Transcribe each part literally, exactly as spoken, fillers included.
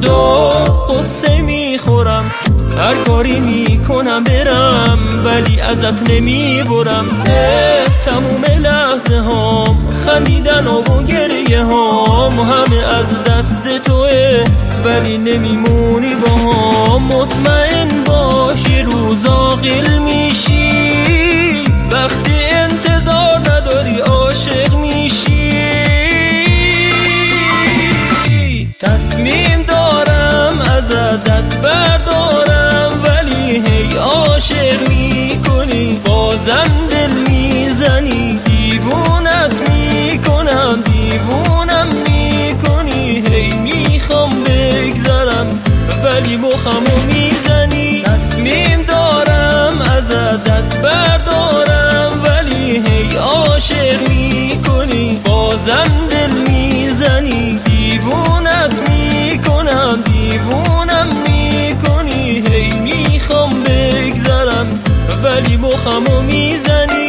فردا قصه میخورم، هر کاری میکنم برم ولی ازت نمیبرم. زه تموم لحظه هام، خندیدن و گریه هام همه از دست توه ولی نمیمونی با هم. مطمئن باش یه روز عاقل میشی، وقتی انتظار نداری عاشق میشی. تصمیم دارم ازت دست بردارم ولی هی عاشق میکنی، بازم دل میزنی، دیوونت میکنم دیوونم میکنی. هی میخوام بگذرم ولی مخمو میزنی. تصمیم دارم ازت دست بردارم ولی هی عاشق میکنی، بازم دل میزنی، دیوونت میکنم دیوونم میکنی. هی میخوام بگذرم ولی مخمو میزنی.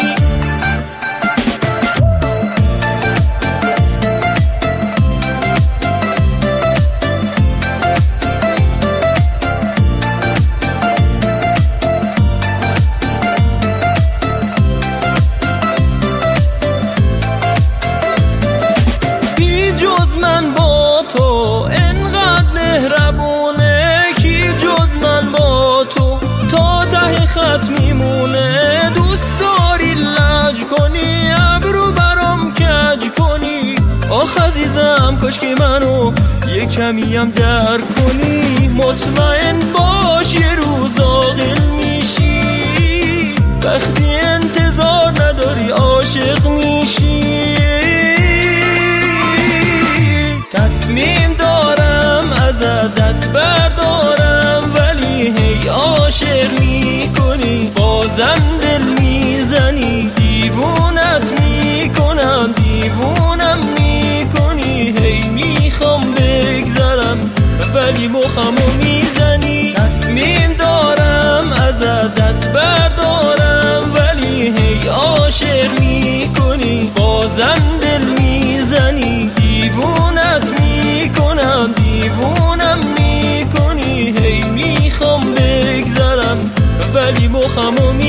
من با تو انقدر مهربونه، کی جز من با تو تا ته خط میمونه. دوست داری لج کنی، ابرو برام کج کنی، آخ عزیزم کاش که منو یه کمی هم درک کنی. مطمئن باش یه روز عاقل میشی، وقتی انتظار نداری عاشق میشی. تصمیم دارم ازت دست بردارم ولی هی عاشق میکنی، بازم دل میزنی، دیوونت میکنم دیوونم میکنی. هی میخوام بگذرم ولی مخمو میزنی. تصمیم دارم ازت دست بردارم ولی هی عاشق میکنی، بازم دل میزنی، دیوونت میکنم دیوونم میکنی. هی میخوام بگذرم ولی مخمو